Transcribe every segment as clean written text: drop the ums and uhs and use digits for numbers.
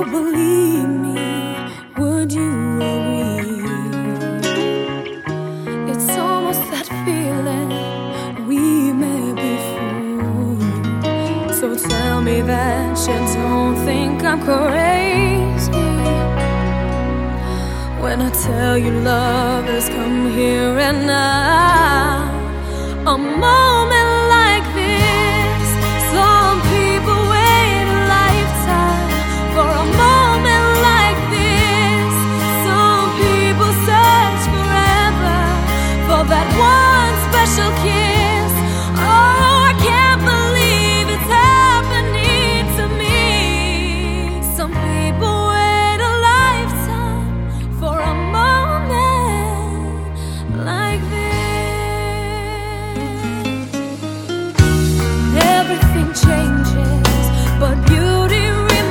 believe me, would you agree? It's almost that feeling we may be fools. So tell me that you don't think I'm crazy when I tell you love has come here and now. A moment like this, some people wait a lifetime for a moment like this. Some people search forever for that one special kiss. Oh, I can't believe it's happening to me. Some people wait a lifetime for a moment like this. Everything changes, but beauty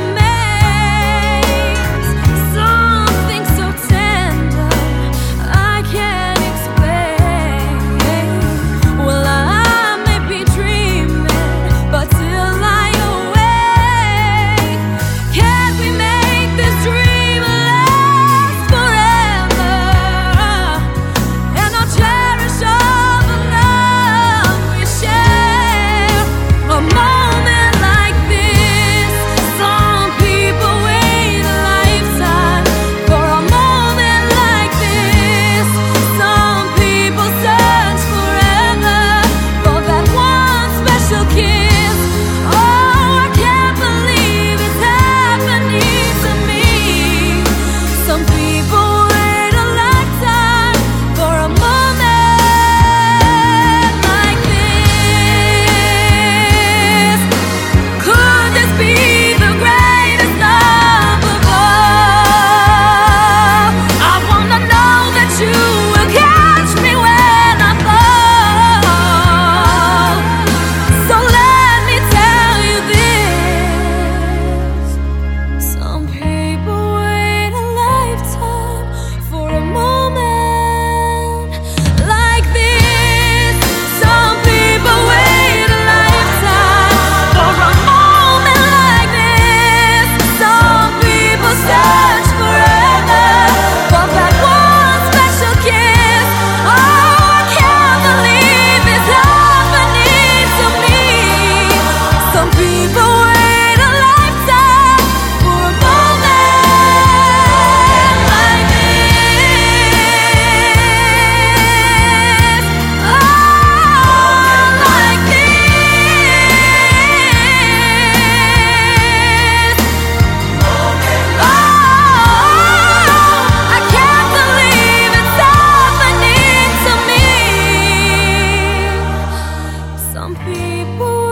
remains. Something so tender I can't explain. Well, I may be dreaming, but till I awake, can't we make this dream last forever? And I'll cherish all the love we share. A moment like this, some people wait a lifetime for a moment like this. Some people search forever for that one special kiss. Oh, I can't believe it's happening to me. Some people wait a lifetime for a moment like this. Could this be the greatest love of all? I wanna know that you will catch me when I fall. So let me tell you this. Some people wait a lifetime for a moment like this. Some people wait a lifetime for a moment like this. Some people search forever for that one special kiss. Oh, I can't believe it's happening to me. Some people wait a lifetime for a moment like this. Oh, like this. I can't believe it's happening to me. Some people